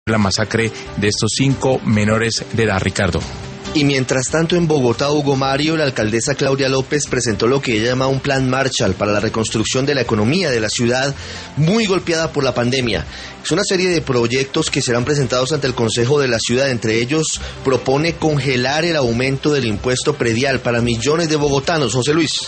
la masacre de estos 5 menores de edad, Ricardo. Y mientras tanto en Bogotá, Hugo Mario, la alcaldesa Claudia López presentó lo que ella llama un plan Marshall para la reconstrucción de la economía de la ciudad, muy golpeada por la pandemia. Es una serie de proyectos que serán presentados ante el Consejo de la Ciudad. Entre ellos, propone congelar el aumento del impuesto predial para millones de bogotanos. José Luis.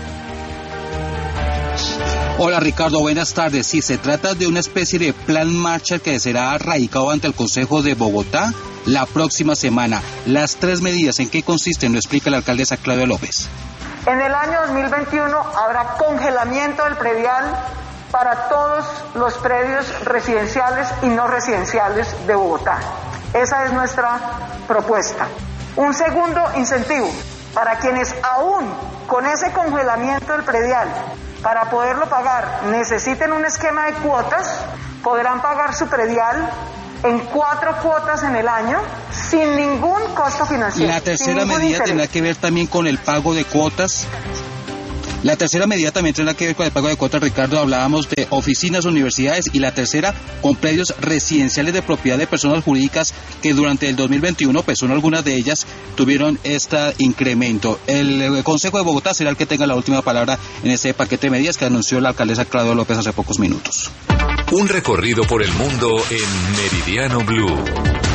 Hola Ricardo, buenas tardes. Sí, se trata de una especie de plan Marshall que será radicado ante el Consejo de Bogotá la próxima semana. Las 3 medidas, ¿en qué consisten? Lo explica la alcaldesa Claudia López. En el año 2021 habrá congelamiento del predial para todos los predios residenciales y no residenciales de Bogotá. Esa es nuestra propuesta. Un segundo incentivo para quienes aún con ese congelamiento del predial, para poderlo pagar, necesiten un esquema de cuotas, podrán pagar su predial en 4 cuotas en el año, sin ningún costo financiero. La tercera medida tendrá que ver también con el pago de cuotas. La tercera medida también tendrá que ver con el pago de cuotas, Ricardo. Hablábamos de oficinas, universidades, y la tercera con predios residenciales de propiedad de personas jurídicas que durante el 2021, pues son algunas de ellas, tuvieron este incremento. El Consejo de Bogotá será el que tenga la última palabra en ese paquete de medidas que anunció la alcaldesa Claudia López hace pocos minutos. Un recorrido por el mundo en Meridiano Blue.